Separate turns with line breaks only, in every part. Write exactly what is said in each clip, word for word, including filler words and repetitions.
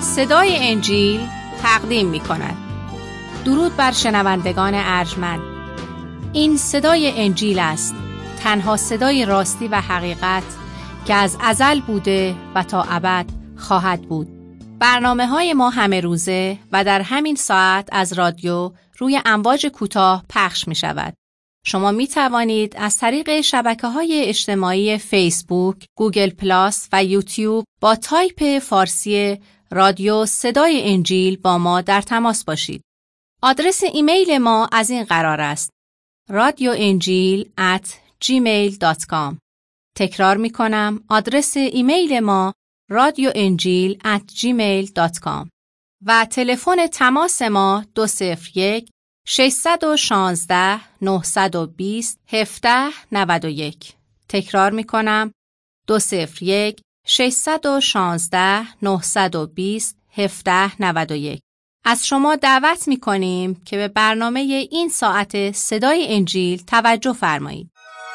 صدای انجیل تقدیم می کند. درود بر شنوندگان ارجمند. این صدای انجیل است، تنها صدای راستی و حقیقت که از ازل بوده و تا ابد خواهد بود. برنامه های ما همه روزه و در همین ساعت از رادیو روی امواج کوتاه پخش می شود. شما می توانید از طریق شبکه‌های اجتماعی فیسبوک، گوگل پلاس و یوتیوب با تایپ فارسی رادیو صدای انجیل با ما در تماس باشید. آدرس ایمیل ما از این قرار است: رادیو انجیل ات جیمیل دات کام. تکرار می کنم، آدرس ایمیل ما رادیو انجیل ات جیمیل دات کام و تلفن تماس ما دو صفر یک ششصد و شانزده نهصد و بیست هفده نود و یک. تکرار می کنم، دو صفر یک ششصد و شانزده نهصد و بیست هفده نود و یک. از شما دعوت می کنیم که به برنامه این ساعت صدای انجیل توجه فرمایید.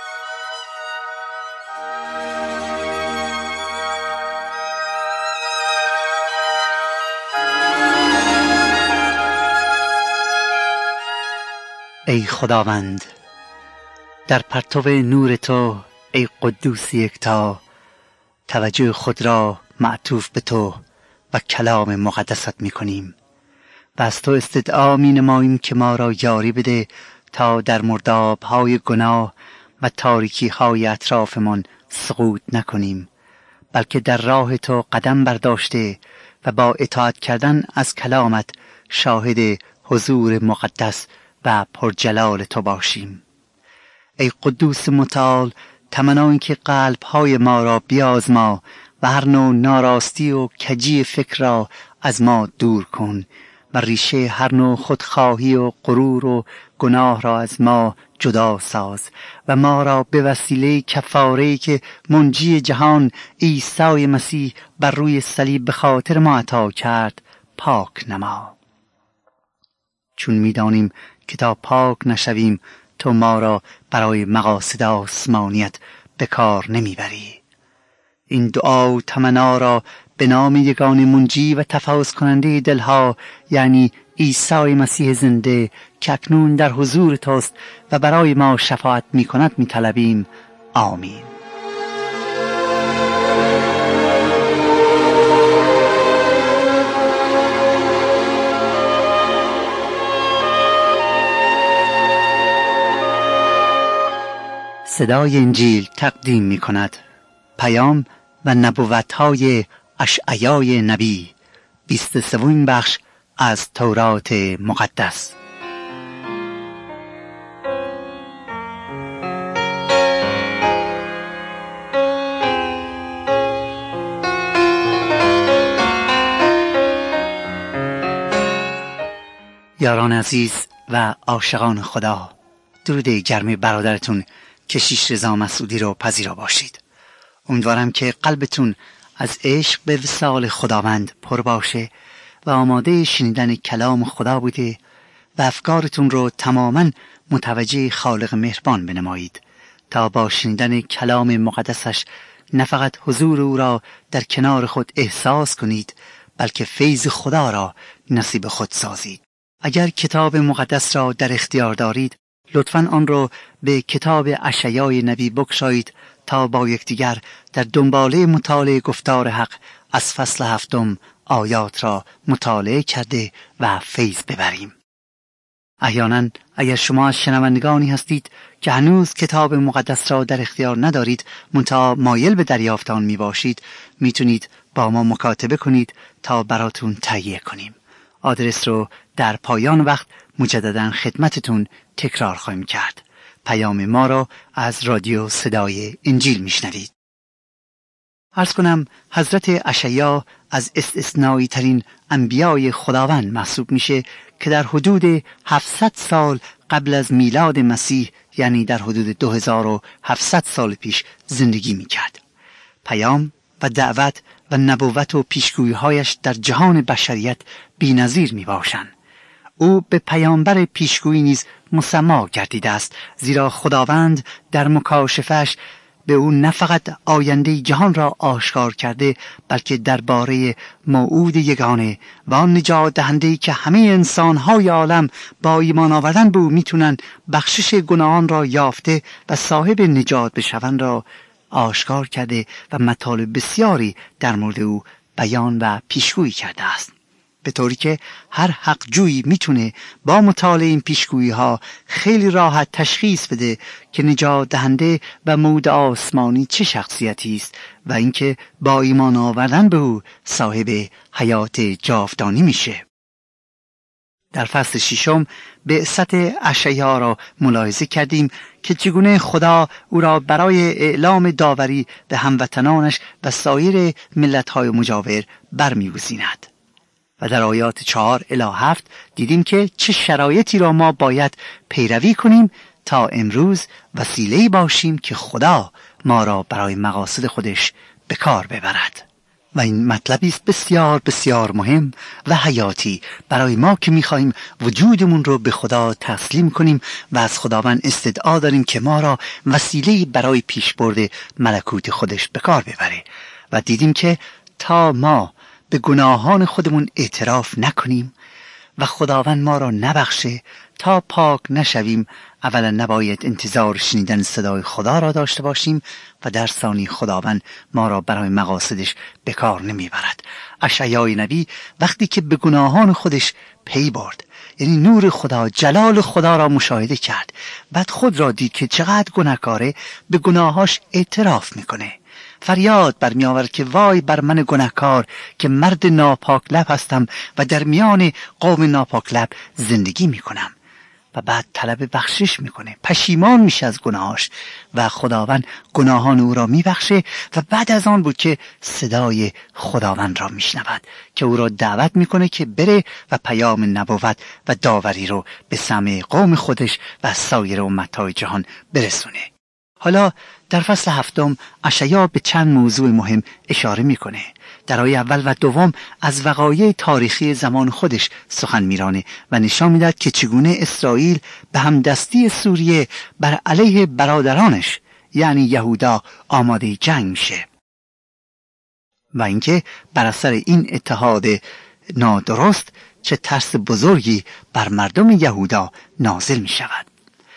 ای خداوند، در پرتو نور تو ای قدوس یکتا، توجه خود را معطوف به تو و کلام مقدست می کنیم و از تو استدعا می نماییم که ما را یاری بده تا در مرداب های گناه و تاریکی های اطرافمان سقوط نکنیم، بلکه در راه تو قدم برداشته و با اطاعت کردن از کلامت شاهد حضور مقدس و پرجلال تو باشیم. ای قدوس متعال، تمنا این که قلب های ما را بیازما و هر نوع ناراستی و کجی فکر را از ما دور کن و ریشه هر نوع خودخواهی و غرور و گناه را از ما جدا ساز و ما را به وسیله کفاره‌ای که منجی جهان عیسی مسیح بر روی صلیب به خاطر ما عطا کرد پاک نما. چون می‌دانیم که تا پاک نشویم تو ما را برای مقاصد آسمانیت به کار نمیبری. این دعا و تمنا را به نام یگانه منجی و تفوض کننده دلها، یعنی عیسی مسیح زنده که اکنون در حضور توست و برای ما شفاعت می کند می طلبیم. آمین. صدای انجیل تقدیم می کند پیام و نبوت‌های اشعیای نبی، بیست و سومین بخش از تورات مقدس. یاران عزیز و عاشقان خدا، درود گرم برادرتون کشیش رضا مسعودی رو پذیرا باشید. امیدوارم که قلبتون از عشق به وصال خداوند پر باشه و آماده شنیدن کلام خدا بوده و افکارتون رو تماماً متوجه خالق مهربان بنمایید تا با شنیدن کلام مقدسش نه فقط حضور او را در کنار خود احساس کنید، بلکه فیض خدا را نصیب خود سازید. اگر کتاب مقدس را در اختیار دارید، لطفاً آن را به کتاب اشعیای نبی بگشایید تا با یکدیگر در دنباله مطالعه گفتار حق از فصل هفتم آیات را مطالعه کرده و فیض ببریم. احیانا اگر شما از شنوندگانی هستید که هنوز کتاب مقدس را در اختیار ندارید منتها مایل به دریافت آن می باشید، میتونید با ما مکاتبه کنید تا براتون تهیه کنیم. آدرس رو در پایان وقت مجددا خدمتتون تکرار خواهیم کرد. پیام ما را از رادیو صدای انجیل میشنوید. عرض کنم حضرت اشعیا از استثنایی ترین انبیای خداوند محسوب میشه که در حدود هفتصد سال قبل از میلاد مسیح، یعنی در حدود دو هزار و هفتصد سال پیش زندگی میکرد. پیام و دعوت و نبوت و پیشگویی‌هایش در جهان بشریت بی‌نظیر میباشند. او به پیامبر پیشگویی نیز مسما گردیده است، زیرا خداوند در مکاشفه‌اش به او نه فقط آینده جهان را آشکار کرده، بلکه درباره موعود یگانه و آن نجات دهنده‌ای که همه انسان‌های عالم با ایمان آوردن به او میتونن بخشش گناهان را یافته و صاحب نجات بشوند را آشکار کرده و مطالب بسیاری در مورد او بیان و پیشگویی کرده است، به طوری که هر حق جویی میتونه با مطالعه این پیشگویی ها خیلی راحت تشخیص بده که نجات دهنده و موعود آسمانی چه شخصیتی است و اینکه با ایمان آوردن به او صاحب حیات جاودانی میشه. در فصل ششم بعثت اشعیا را ملاحظه کردیم که چگونه خدا او را برای اعلام داوری به هموطنانش و سایر ملت‌های مجاور برمی‌گزیند. و در آیات چهار الی هفت دیدیم که چه شرایطی را ما باید پیروی کنیم تا امروز وسیله‌ای باشیم که خدا ما را برای مقاصد خودش به کار ببرد. و این مطلبی است بسیار بسیار مهم و حیاتی برای ما که می‌خواهیم وجودمون رو به خدا تسلیم کنیم و از خداوند استدعا داریم که ما را وسیله‌ای برای پیشبرد ملکوت خودش به کار ببره. و دیدیم که تا ما به گناهان خودمون اعتراف نکنیم و خداوند ما را نبخشه، تا پاک نشویم، اولا نباید انتظار شنیدن صدای خدا را داشته باشیم و در ثانی خداوند ما را برای مقاصدش به کار نمیبرد. اشعیای نبی وقتی که به گناهان خودش پی برد، یعنی نور خدا، جلال خدا را مشاهده کرد، بعد خود را دید که چقدر گناهکاره، به گناهاش اعتراف میکنه، فریاد برمی آورد که وای بر من گناهکار که مرد ناپاک لب هستم و در میان قوم ناپاک لب زندگی می کنم. و بعد طلب بخشش میکنه، پشیمان میشه از گناهاش و خداوند گناهان او را میبخشه. و بعد از آن بود که صدای خداوند را میشنود که او را دعوت میکنه که بره و پیام نبوت و داوری رو به سمع قوم خودش و سایر امتهای جهان برسونه. حالا در فصل هفتم اشعیا به چند موضوع مهم اشاره میکنه. در آیه اول و دوم از وقایع تاریخی زمان خودش سخن میرانه و نشان میدهد که چگونه اسرائیل به همدستی سوریه بر علیه برادرانش یعنی یهودا آماده جنگ میشه و اینکه بر اثر این اتحاد نادرست چه ترس بزرگی بر مردم یهودا نازل میشود.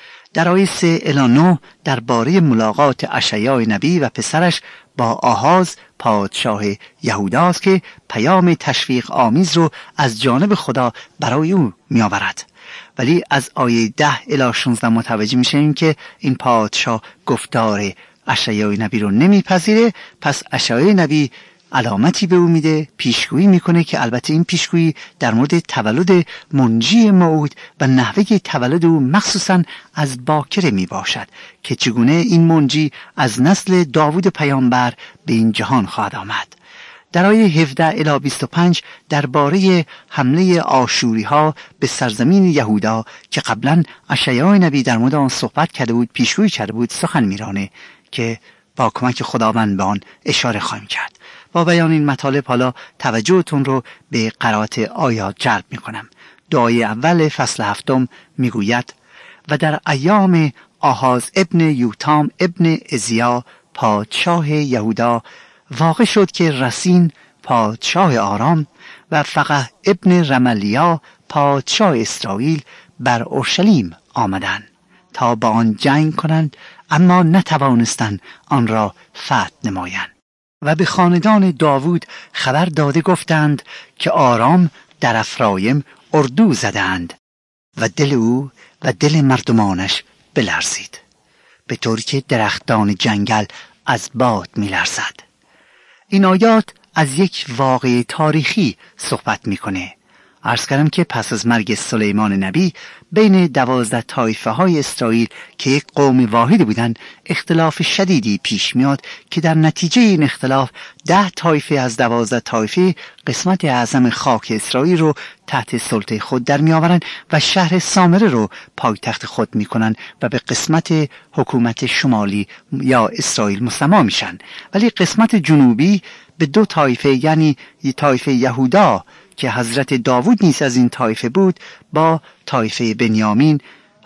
در آیه سه الی نه درباره ملاقات اشعیا نبی و پسرش با آهاز پادشاه یهودا است که پیام تشویق آمیز رو از جانب خدا برای او می آورد. ولی از آیه ده الی شانزده متوجه میشیم که این پادشاه گفتار اشعیا نبی رو نمیپذیره. پس اشعیا نبی علامتی به او میده، پیشگویی میکنه که البته این پیشگویی در مورد تولد منجی موعود و نحوه تولد او مخصوصا از باکره میباشد که چگونه این منجی از نسل داوود پیامبر به این جهان خواهد آمد. در آیه هفده الی بیست و پنج درباره حمله آشوری ها به سرزمین یهودا که قبلا اشعیا نبی در مورد آن صحبت کرده بود، پیشگویی کرده بود، سخن میرانه که با کمک خداوند به آن اشاره خواهیم کرد. با بیان این مطالب حالا توجهتون رو به قرائت آیات جلب میکنم. دعای اول فصل هفتم میگوید و در ایام آهاز ابن یوتام ابن ازیا پادشاه یهودا واقع شد که رسین پادشاه آرام و فقه ابن رملیا پادشاه اسرائیل بر اورشلیم آمدند تا با آن جنگ کنند، اما نتوانستند آن را فتح نمایند. و به خاندان داوود خبر داده گفتند که آرام در افرایم اردو زدند و دل او و دل مردمانش بلرزید، به طوری که درختان جنگل از باد میلرزد. این آیات از یک واقعه تاریخی صحبت میکنه. عرض کردم که پس از مرگ سلیمان نبی بین دوازده طایفه های اسرائیل که یک قوم واحد بودند اختلاف شدیدی پیش میاد که در نتیجه این اختلاف ده طایفه از دوازده طایفه قسمت اعظم خاک اسرائیل رو تحت سلطه خود در می آورند و شهر سامره رو پایتخت خود می کنند و به قسمت حکومت شمالی یا اسرائیل مسما میشن. ولی قسمت جنوبی به دو طایفه یعنی طایفه یهودا که حضرت داوود نیز از این طایفه بود با طایفه بنیامین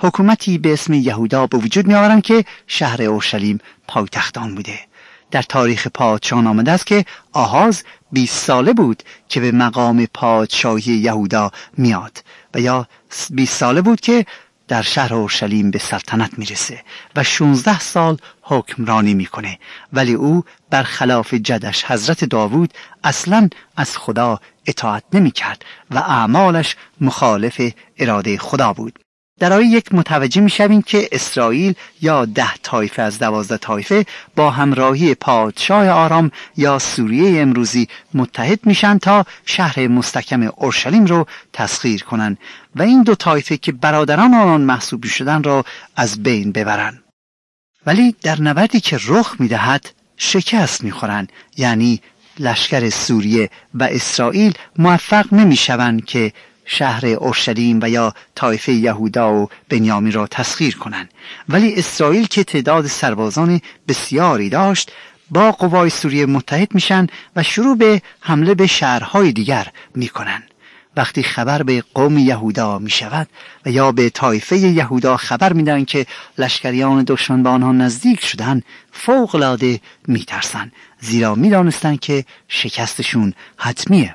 حکومتی به اسم یهودا به وجود می آورند که شهر اورشلیم پایتخت آن بوده. در تاریخ پادشاهان آمده است که آهاز بیست ساله بود که به مقام پادشاهی یهودا میاد و یا بیست ساله بود که در شهر اورشلیم به سلطنت میرسه و شانزده سال حکمرانی میکنه، ولی او برخلاف جدش حضرت داوود اصلا از خدا اطاعت نمیکرد و اعمالش مخالف اراده خدا بود. در آیه یک متوجه میشویم که اسرائیل یا ده طایفه از دوازده طایفه با همراهی پادشاه آرام یا سوریه امروزی متحد میشن تا شهر مستحکم اورشلیم رو تسخیر کنن و این دو طایفه که برادران آنان محسوب شدن را از بین ببرن. ولی در نبردی که رخ میدهد شکست میخورن، یعنی لشکر سوریه و اسرائیل موفق نمیشوند که شهر اورشلیم و یا طایفه یهودا و بنیامین را تسخیر کنند، ولی اسرائیل که تعداد سربازان بسیاری داشت با قوای سوریه متحد میشن و شروع به حمله به شهرهای دیگر میکنن. وقتی خبر به قوم یهودا میشود و یا به طایفه یهودا خبر میدن که لشکریان دشمن به آنها نزدیک شدن، فوق العاده میترسن، زیرا میدانستن که شکستشون حتمیه.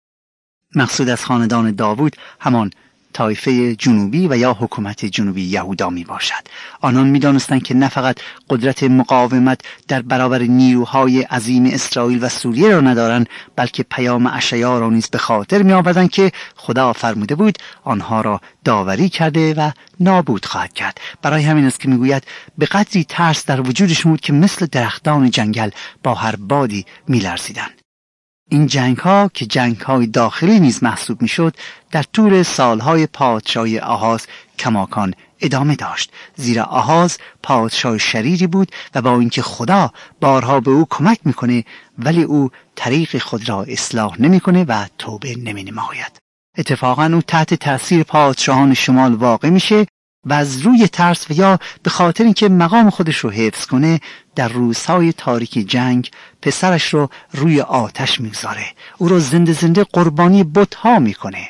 مقصود از خاندان داوود همان طایفه جنوبی و یا حکومت جنوبی یهودا می باشد. آنان می دانستند که نه فقط قدرت مقاومت در برابر نیروهای عظیم اسرائیل و سوریه را ندارند، بلکه پیام اشعیا را نیز به خاطر می آوردند که خدا فرموده بود آنها را داوری کرده و نابود خواهد کرد. برای همین است که می گوید به قدری ترس در وجودشون بود که مثل درختان جنگل با هر بادی می لرزیدند. این جنگ ها که جنگ های داخلی نیز محسوب می شد در طول سالهای پادشاهی آهاز کماکان ادامه داشت، زیرا آهاز پادشاه شریری بود و با اینکه خدا بارها به او کمک میکنه ولی او طریق خود را اصلاح نمیکنه و توبه نمی نماید. اتفاقا او تحت تأثیر پادشاهان شمال واقع میشه و از روی ترس و یا به خاطر اینکه مقام خودش رو حفظ کنه در روزهای تاریک جنگ پسرش رو روی آتش میگذاره، او رو زنده زنده قربانی بت‌ها میکنه.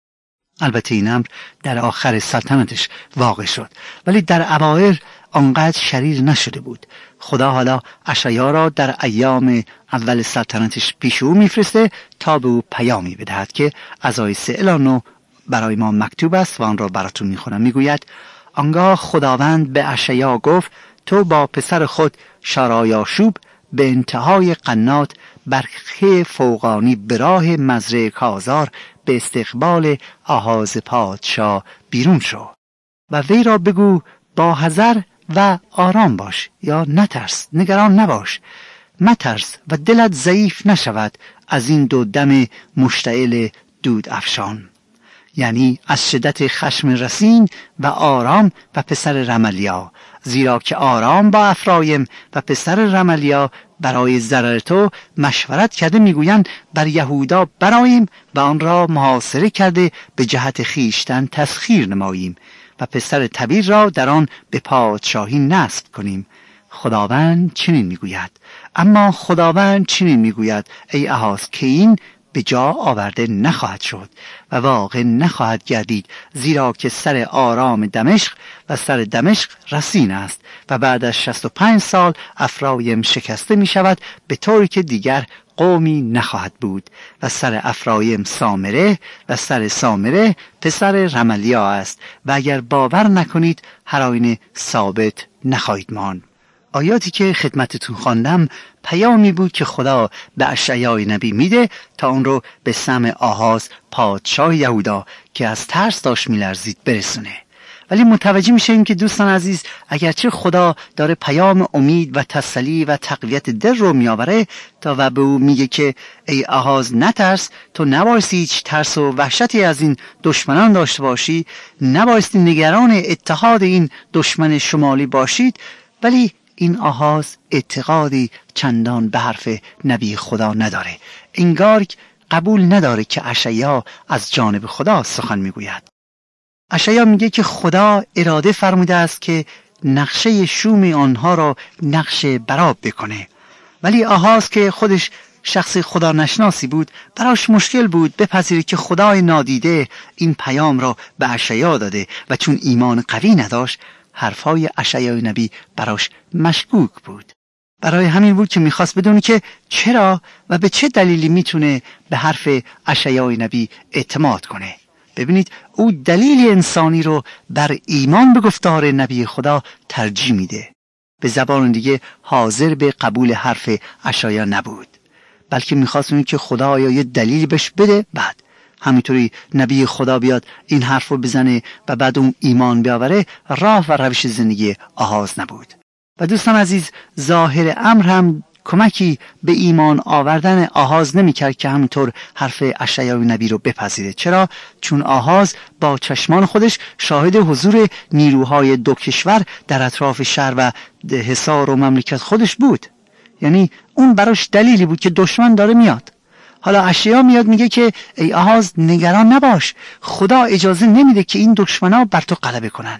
البته این امر در آخر سلطنتش واقع شد، ولی در اوایل آنقدر شریر نشده بود. خدا حالا اشعیا را در ایام اول سلطنتش پیش او میفرسته تا به او پیامی بدهد که از آیه سه الی نه برای ما مکتوب است و آن را براتون میخونم. میگوید آنگاه خداوند به اشعیا گفت تو با پسر خود شارایاشوب به انتهای قنات برخه فوقانی به راه مزرعه کازار به استقبال آهاز پادشاه بیرون شو و وی را بگو با حذر و آرام باش، یا نترس، نگران نباش، مترس و دلت ضعیف نشود از این دو دم مشتعل دود افشان، یعنی از شدت خشم رسین و آرام و پسر رملیا، زیرا که آرام با افرایم و پسر رملیا برای ضرر تو مشورت کرده، میگویند بر یهودا برایم و آن را محاصره کرده به جهت خیشتن تسخیر نماییم و پسر تبیر را در آن به پادشاهی نصب کنیم. خداوند چنین میگوید. اما خداوند چنین میگوید ای آهاز که این به جا آورده نخواهد شد و واقع نخواهد گردید، زیرا که سر آرام دمشق و سر دمشق رسین است و بعد از شصت و پنج سال افرایم شکسته می شود به طوری که دیگر قومی نخواهد بود و سر افرایم سامره و سر سامره پسر رملیا است و اگر باور نکنید هر آینه ثابت نخواهید ماند. آیاتی که خدمتتون خواندم پیامی بود که خدا به اشعیای نبی میده تا اون رو به سمع آهاز پادشاه یهودا که از ترس داشت میلرزید برسونه. ولی متوجه میشیم که دوستان عزیز، اگرچه خدا داره پیام امید و تسلی و تقویت دل رو میآوره تا و به او میگه که ای آهاز نترس، تو نبایستی هیچ ترس و وحشتی از این دشمنان داشته باشی، نبایستی نگران اتحاد این دشمن شمالی باشید، ولی این آهاز اعتقادی چندان به حرف نبی خدا نداره، انگار قبول نداره که اشعیا از جانب خدا سخن میگوید. اشعیا میگه که خدا اراده فرموده است که نقشه شوم آنها را نقشه براب بکنه، ولی آهاز که خودش شخص خدا نشناسی بود، براش مشکل بود بپذیره که خدای نادیده این پیام را به اشعیا داده و چون ایمان قوی نداشت حرفای اشعیای نبی براش مشکوک بود. برای همین بود که میخواست بدونه که چرا و به چه دلیلی میتونه به حرف اشعیای نبی اعتماد کنه. ببینید او دلیل انسانی رو بر ایمان به گفتار نبی خدا ترجیح میده. به زبان دیگه حاضر به قبول حرف اشعیا نبود، بلکه میخواست ببینه که خدا آیا یه دلیلی بهش بده، بعد همینطوری نبی خدا بیاد این حرف رو بزنه و بعد اون ایمان بیاوره. راه و روش زندگی آحاز نبود. و دوستان عزیز، ظاهر امر هم کمکی به ایمان آوردن آحاز نمی کرد که همینطور حرف اشعیای نبی رو بپذیره. چرا؟ چون آحاز با چشمان خودش شاهد حضور نیروهای دو کشور در اطراف شهر و حصار و مملکت خودش بود. یعنی اون براش دلیلی بود که دشمن داره میاد. حالا اشعیا میاد میگه که ای آحاز نگران نباش، خدا اجازه نمیده که این دشمنا بر تو غلبه کنن.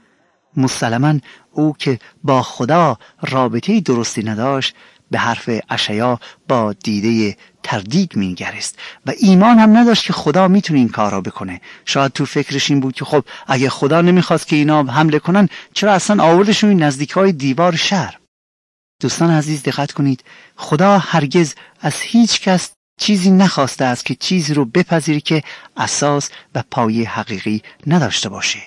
مسلماً او که با خدا رابطه درستی نداشت به حرف اشعیا با دیده تردید می‌نگریست و ایمان هم نداشت که خدا میتونه این کار را بکنه. شاید تو فکرش این بود که خب اگه خدا نمیخواست که اینا حمله کنن چرا اصلا آوردشون نزدیکای دیوار شهر. دوستان عزیز دقت کنید، خدا هرگز از هیچ کس چیزی نخواسته است که چیزی رو بپذیری که اساس و پایه حقیقی نداشته باشه.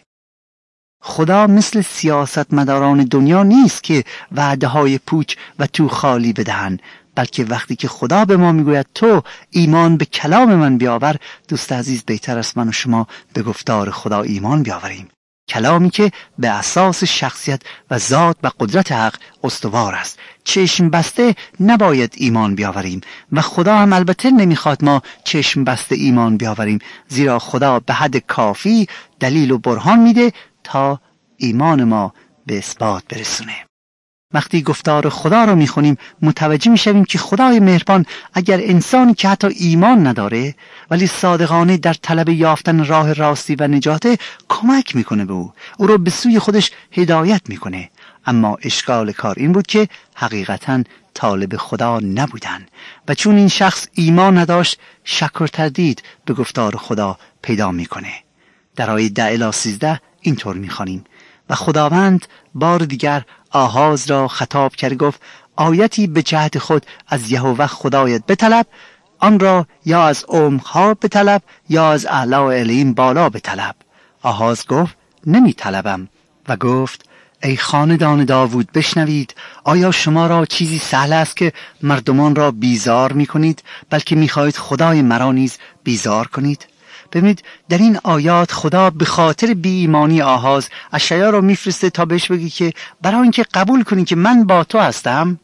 خدا مثل سیاستمداران دنیا نیست که وعده های پوچ و تو خالی بدهن، بلکه وقتی که خدا به ما میگوید تو ایمان به کلام من بیاور، دوست عزیز بهتر است من و شما به گفتار خدا ایمان بیاوریم. کلامی که به اساس شخصیت و ذات و قدرت حق استوار است. چشم بسته نباید ایمان بیاوریم و خدا هم البته نمیخواد ما چشم بسته ایمان بیاوریم، زیرا خدا به حد کافی دلیل و برهان میده تا ایمان ما به اثبات برسونه. وقتی گفتار خدا رو میخونیم متوجه میشویم که خدای مهربان اگر انسانی که حتی ایمان نداره ولی صادقانه در طلب یافتن راه راستی و نجات کمک میکنه به او، او رو به سوی خودش هدایت میکنه. اما اشکال کار این بود که حقیقتاً طالب خدا نبودن و چون این شخص ایمان نداشت شک و تردید به گفتار خدا پیدا میکنه. در آیه ده الی سیزده اینطور میخوانیم: و خداوند بار دیگر آحاز را خطاب کرد، گفت آیتی به جهت خود از یهوه خدایت بطلب، آن را یا از عمق‌ها بطلب یا از اعلی علیم بالا بطلب. آحاز گفت نمی طلبم و گفت ای خاندان داوود بشنوید، آیا شما را چیزی سهل است که مردمان را بیزار می کنید، بلکه می خواهید خدای مرا نیز بیزار کنید؟ ببینید در این آیات خدا به خاطر بی ایمانی آحاز اشعیا رو میفرسته تا بهش بگی که برای اینکه قبول کنی که من با تو هستم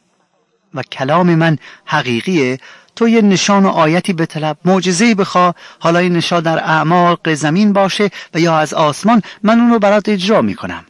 و کلام من حقیقیه، تو یه نشان و آیتی بطلب، معجزه‌ای بخوا، حالا این نشان در اعماق زمین باشه و یا از آسمان، من اون رو برات اجرا میکنم.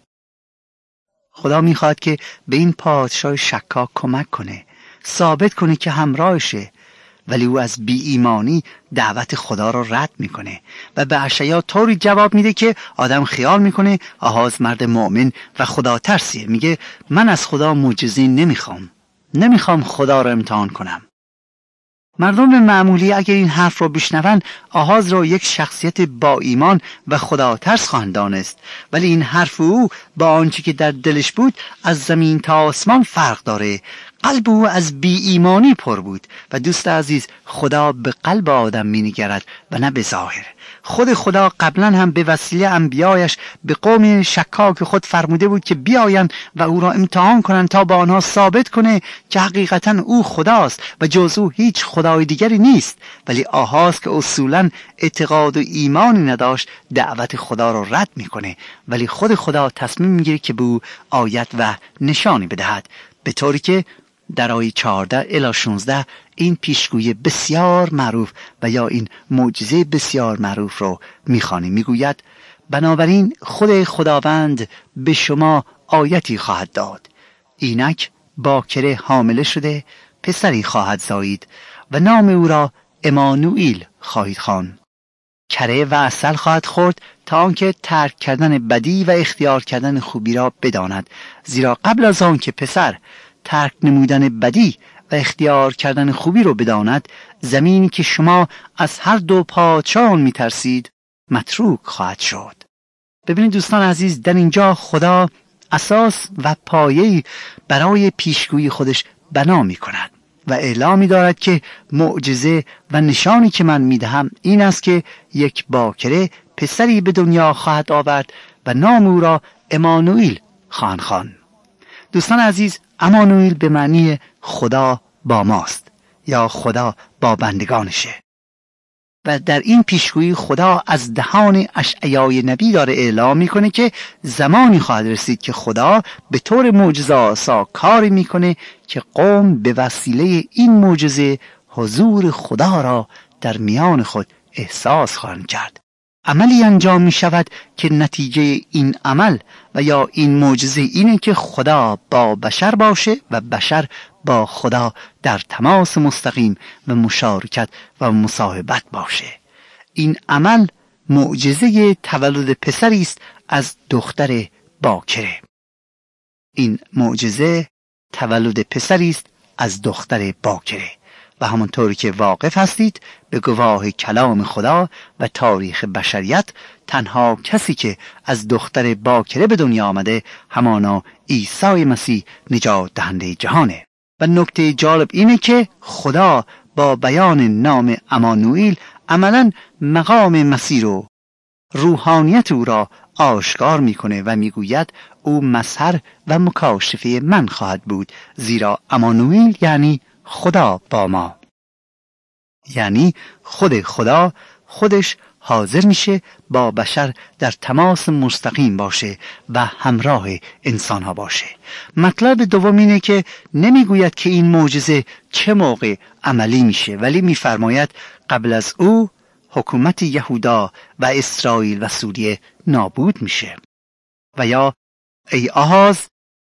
خدا میخواد که به این پادشاه شکاک کمک کنه، ثابت کنه که همراهشه، ولی او از بی ایمانی دعوت خدا را رد میکنه و به اشعیا طوری جواب میده که آدم خیال میکنه آحاز مرد مؤمن و خدا ترسیه. میگه من از خدا معجزه نمیخوام، نمیخوام خدا را امتحان کنم. مردم معمولی اگر این حرف رو بشنون آحاز را یک شخصیت با ایمان و خدا ترس خواهند دانست، ولی این حرف او با آنچه که در دلش بود از زمین تا آسمان فرق داره. قلب او از بی ایمانی پر بود و دوست عزیز خدا به قلب آدم می نگرد و نه به ظاهر. خود خدا قبلا هم به وسیله انبیایش به قوم شکاک خود فرموده بود که بیایند و او را امتحان کنند تا با آنها ثابت کنه که حقیقتا او خداست و جز او هیچ خدای دیگری نیست. ولی آحاز که اصولا اعتقاد و ایمانی نداشت دعوت خدا را رد میکنه، ولی خود خدا تصمیم میگیره که به او آیت و نشانی بدهد، به طوری که در آیه چهارده الی شانزده این پیشگویی بسیار معروف و یا این معجزه بسیار معروف رو میخوانیم. میگوید بنابراین خود خداوند به شما آیتی خواهد داد، اینک باکره حامله شده پسری خواهد زایید و نام او را امانوئیل خواهید خواند. کره و عسل خواهد خورد تا آنکه ترک کردن بدی و اختیار کردن خوبی را بداند، زیرا قبل از آن که پسر ترک نمودن بدی و اختیار کردن خوبی رو بداند، زمینی که شما از هر دو پادشاه می ترسید متروک خواهد شد. ببینید دوستان عزیز، در اینجا خدا اساس و پایه‌ای برای پیشگویی خودش بنا می کند و اعلام می دارد که معجزه و نشانی که من می دهم این است که یک باکره پسری به دنیا خواهد آورد و نام او را امانوئیل خواهند خواند. دوستان عزیز، امانوئیل به معنی خدا با ماست یا خدا با بندگانشه و در این پیشگویی خدا از دهان اشعیای نبی داره اعلام میکنه که زمانی خواهد رسید که خدا به طور معجزه‌آسا کاری میکنه که قوم به وسیله این معجزه حضور خدا را در میان خود احساس خواهند کرد. عملی انجام می شود که نتیجه این عمل و یا این معجزه اینه که خدا با بشر باشه و بشر با خدا در تماس مستقیم و مشارکت و مصاحبت باشه. این عمل معجزه تولد پسری است از دختر باکره. این معجزه تولد پسری است از دختر باکره و همونطوری که واقف هستید به گواه کلام خدا و تاریخ بشریت، تنها کسی که از دختر باکره به دنیا آمده همانا عیسی مسیح نجات دهنده جهانه. و نکته جالب اینه که خدا با بیان نام امانوئیل عملاً مقام مسیح رو، روحانیت او را آشکار میکنه و میگوید او مظهر و مکاشفه من خواهد بود، زیرا امانوئیل یعنی خدا با ما، یعنی خود خدا خودش حاضر میشه با بشر در تماس مستقیم باشه و همراه انسان ها باشه. مطلب دوم اینه که نمیگوید که این معجزه چه موقع عملی میشه، ولی میفرماید قبل از او حکومت یهودا و اسرائیل و سوریه نابود میشه. و یا ای آحاز،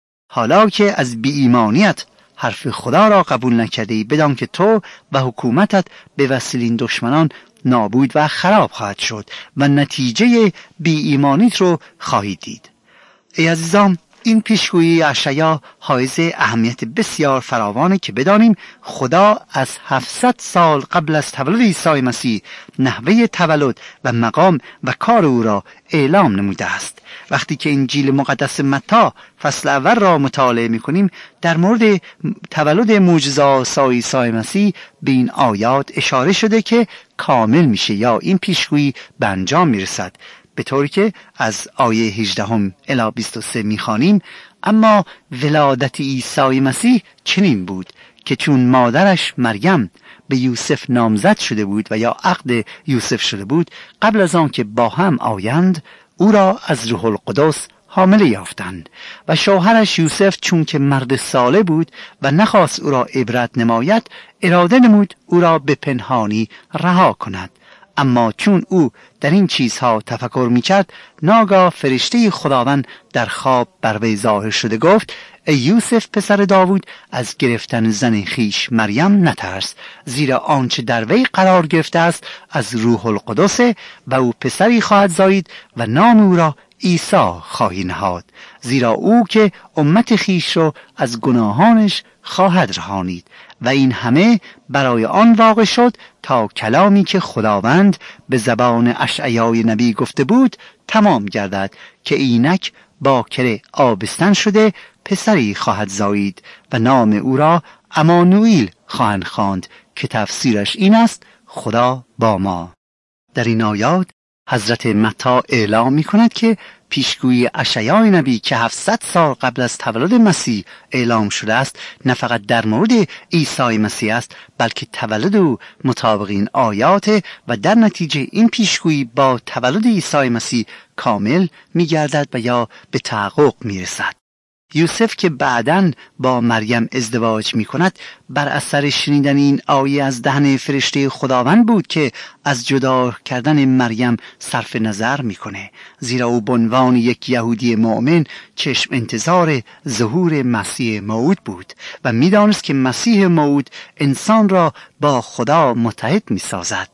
حالا که از بی ایمانیت حرف خدا را قبول نکرده ای، بدان که تو و حکومتت به وسیله دشمنان نابود و خراب خواهد شد و نتیجه بی ایمانیت رو خواهید دید. ای عزیزان، این پیشگویی اشعیا حائز اهمیت بسیار فراوانه که بدانیم خدا از هفتصد سال قبل از تولد عیسی مسیح نحوه تولد و مقام و کار او را اعلام نموده است. وقتی که انجیل مقدس متی فصل اول را مطالعه می‌کنیم، در مورد تولد معجزه‌آسا عیسی مسیح به این آیات اشاره شده که کامل میشه یا این پیشگویی به انجام میرسد، به طوری که از آیه هجده الی بیست و سه میخوانیم: اما ولادت عیسی مسیح چنین بود که چون مادرش مریم به یوسف نامزد شده بود و یا عقد یوسف شده بود، قبل از آن که با هم آیند او را از روح القدس حامله یافتند و شوهرش یوسف چون که مرد صالح بود و نخواست او را عبرت نماید، اراده نمود او را به پنهانی رها کند. اما چون او در این چیزها تفکر می‌کرد، ناگاه فرشته خداوند در خواب بر وی ظاهر شده گفت: ای یوسف پسر داوود، از گرفتن زن خیش مریم نترس، زیرا آنچه در وی قرار گرفته است از روح القدس و او پسری خواهد زایید و نام او را عیسی خواهی نهاد، زیرا او که امت خیش را از گناهانش خواهد رهانید. و این همه برای آن واقع شد تا کلامی که خداوند به زبان اشعیای نبی گفته بود تمام گردد که اینک باکره آبستن شده پسری خواهد زایید و نام او را امانوئیل خواهند خواند که تفسیرش این است: خدا با ما. در این آیات حضرت متی اعلام می کند که پیشگویی اشعیای نبی که هفتصد سال قبل از تولد مسیح اعلام شده است نه فقط در مورد عیسی مسیح است، بلکه تولد او مطابق این آیات و در نتیجه این پیشگویی با تولد عیسی مسیح کامل می گردد و یا به تحقق می رسد. یوسف که بعداً با مریم ازدواج می کند بر اثر شنیدن این آیه از دهن فرشته خداوند بود که از جدا کردن مریم صرف نظر می کنه، زیرا او به عنوان یک یهودی مؤمن چشم انتظار ظهور مسیح موعود بود و می دانست که مسیح موعود انسان را با خدا متحد می سازد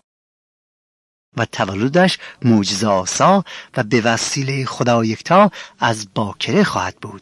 و تولدش معجزه‌آسا و به وسیله خدا یکتا از باکره خواهد بود.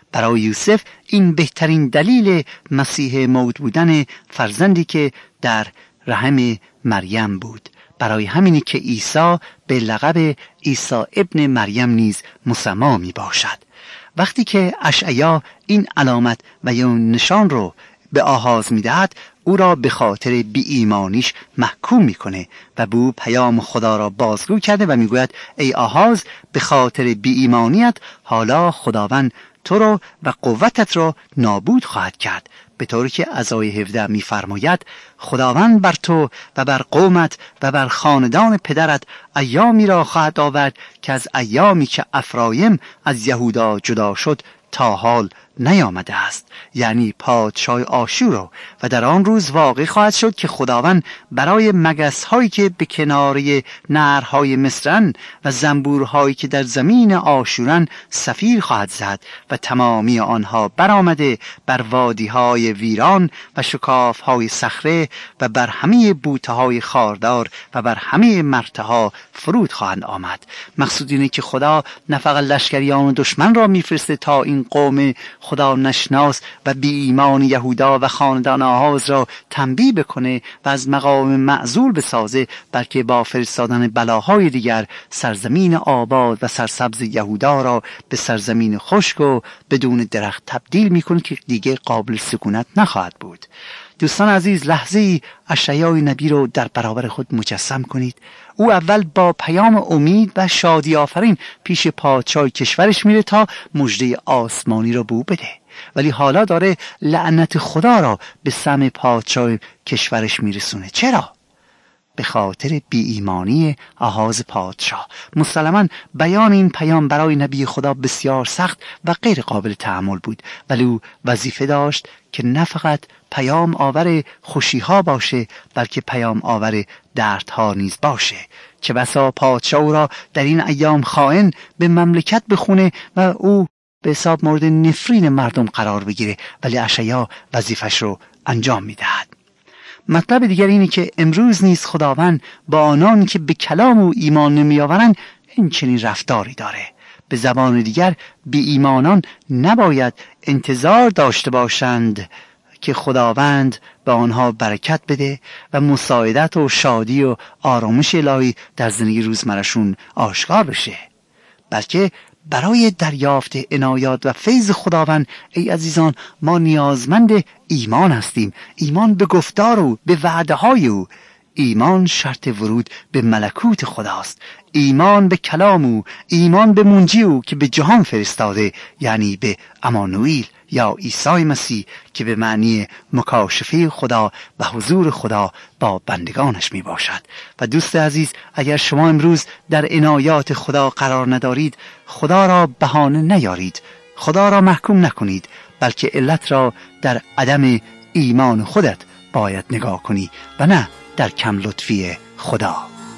برای یوسف این بهترین دلیل مسیح موعود بودن فرزندی که در رحم مریم بود. برای همینی که عیسی به لقب عیسی ابن مریم نیز مسمی می باشد. وقتی که اشعیا این علامت و یا نشان رو به آحاز می دهد، او را به خاطر بی ایمانیش محکوم می کنه و به او پیام خدا را بازگو کرده و می گوید ای آحاز، به خاطر بی ایمانیت حالا خداوند تو رو و قوتت را نابود خواهد کرد، به طوری که از آیه هفده می فرماید خداوند بر تو و بر قومت و بر خاندان پدرت ایامی را خواهد آورد که از ایامی که افرایم از یهودا جدا شد تا حال نیامده است، یعنی پادشاه آشور. و در آن روز واقع خواهد شد که خداوند برای مگس هایی که به کناره نهرهای مصرن و زنبورهایی که در زمین آشورن صفیر خواهد زد و تمامی آنها برآمده بر وادی های ویران و شکاف های صخره و بر همه بوته های خاردار و بر همه مرته ها فرود خواهند آمد. مقصود اینه که خدا نه فقط لشکریان دشمن را میفرسته تا این قوم خدا نشناس و بی ایمان یهودا و خاندان آحاز را تنبیه بکنه و از مقام معزول بسازه، بلکه با فرستادن بلاهای دیگر سرزمین آباد و سرسبز یهودا را به سرزمین خشک و بدون درخت تبدیل میکنه که دیگه قابل سکونت نخواهد بود. دوستان عزیز، لحظه‌ای اشعیای نبی رو در برابر خود مجسم کنید. او اول با پیام امید و شادی آفرین پیش پادشاه کشورش میره تا مژده آسمانی رو به او بده، ولی حالا داره لعنت خدا را به سم پادشاه کشورش میرسونه. چرا؟ به خاطر بی ایمانی آحاز پادشاه. مسلماً بیان این پیام برای نبی خدا بسیار سخت و غیر قابل تحمل بود، ولی او وظیفه داشت که نه فقط پیام آور خوشی ها باشه، بلکه پیام آور دردها نیز باشه. چه بسا پادشاه او را در این ایام خائن به مملکت بخونه و او به حساب مورد نفرین مردم قرار بگیره، ولی اشعیا وظیفش رو انجام میدهد. مطلب دیگر اینه که امروز نیز خداوند با آنان که به کلام او ایمان نمی آورند این چنین رفتاری داره. به زبان دیگر بی ایمانان نباید انتظار داشته باشند که خداوند به آنها برکت بده و مساعدت و شادی و آرامش الهی در زندگی روزمره‌شون آشکار بشه، بلکه برای دریافت عنایات و فیض خداوند ای عزیزان ما نیازمند ایمان هستیم. ایمان به گفتار او، به وعده های او. ایمان شرط ورود به ملکوت خداست. ایمان به کلام او، ایمان به منجی او که به جهان فرستاده، یعنی به امانوئیل یا عیسی مسیح که به معنی مکاشفه خدا و حضور خدا با بندگانش می باشد. و دوست عزیز، اگر شما امروز در عنایات خدا قرار ندارید، خدا را بهانه نیارید، خدا را محکوم نکنید، بلکه علت را در عدم ایمان خودت باید نگاه کنی و نه در کم لطفی خدا.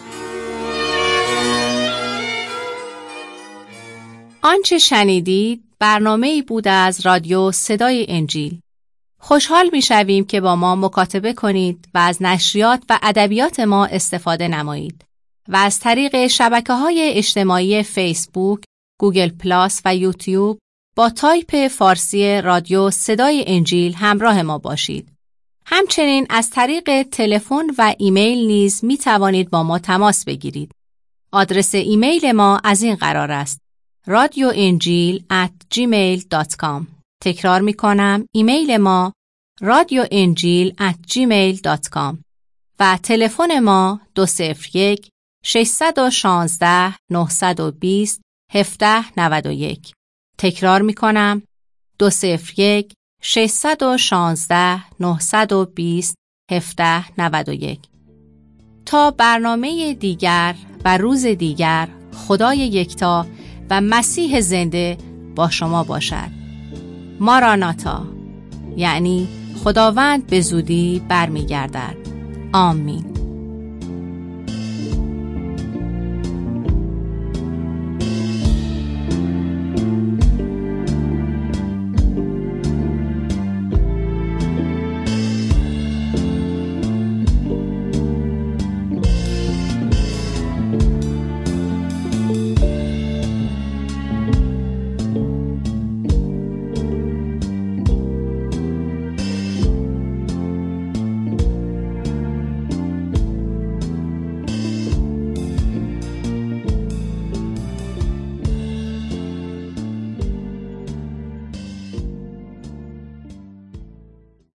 آنچه شنیدید برنامه‌ای بود از رادیو صدای انجیل. خوشحال می‌شویم که با ما مکاتبه کنید و از نشریات و ادبیات ما استفاده نمایید و از طریق شبکه‌های اجتماعی فیسبوک، گوگل پلاس و یوتیوب با تایپ فارسی رادیو صدای انجیل همراه ما باشید. همچنین از طریق تلفن و ایمیل نیز می توانید با ما تماس بگیرید. آدرس ایمیل ما از این قرار است: رادیو انجیل ات جیمیل دات کام. تکرار می کنم، ایمیل ما رادیو انجیل ات جیمیل دات کام و تلفن ما دو صفر یک ششصد و شانزده نهصد و بیست هفده نود و یک. تکرار می کنم، دو صفر یک ششصد و شانزده نهصد و بیست هفده نود و یک. تا برنامه دیگر و روز دیگر، خدای یکتا و مسیح زنده با شما باشد. ماراناتا، یعنی خداوند به زودی برمیگردد. آمین.